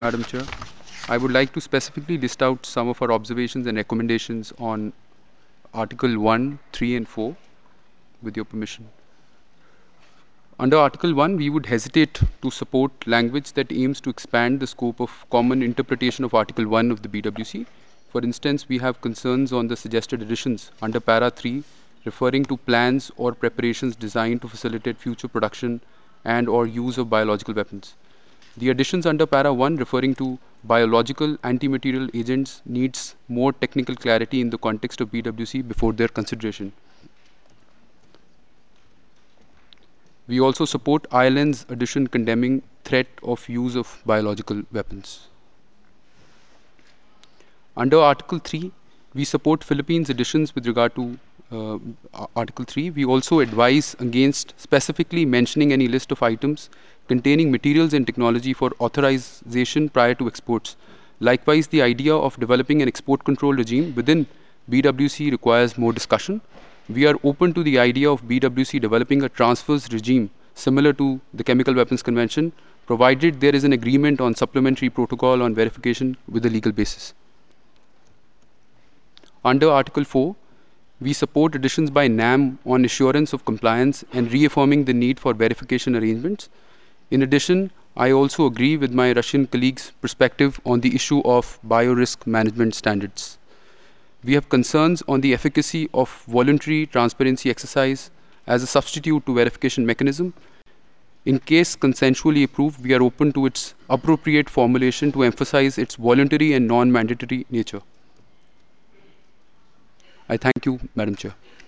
Madam Chair. I would like to specifically list out some of our observations and recommendations on Article 1, 3, and 4, with your permission. Under Article 1, we would hesitate to support language that aims to expand the scope of common interpretation of Article 1 of the BWC. For instance, we have concerns on the suggested additions under Para 3, referring to plans or preparations designed to facilitate future production and or use of biological weapons. The additions under Para 1 referring to biological antimaterial agents needs more technical clarity in the context of BWC before their consideration. We also support Ireland's addition condemning threat of use of biological weapons. Under Article 3, we support Philippines additions with regard to Article 3. We also advise against specifically mentioning any list of items containing materials and technology for authorization prior to exports. Likewise, the idea of developing an export control regime within BWC requires more discussion. We are open to the idea of BWC developing a transfers regime similar to the Chemical Weapons Convention, provided there is an agreement on supplementary protocol on verification with a legal basis. Under Article 4, we support additions by NAM on assurance of compliance and reaffirming the need for verification arrangements. In addition, I also agree with my Russian colleagues' perspective on the issue of biorisk management standards. We have concerns on the efficacy of voluntary transparency exercise as a substitute to verification mechanism. In case consensually approved, we are open to its appropriate formulation to emphasize its voluntary and non-mandatory nature. I thank you, Madam Chair.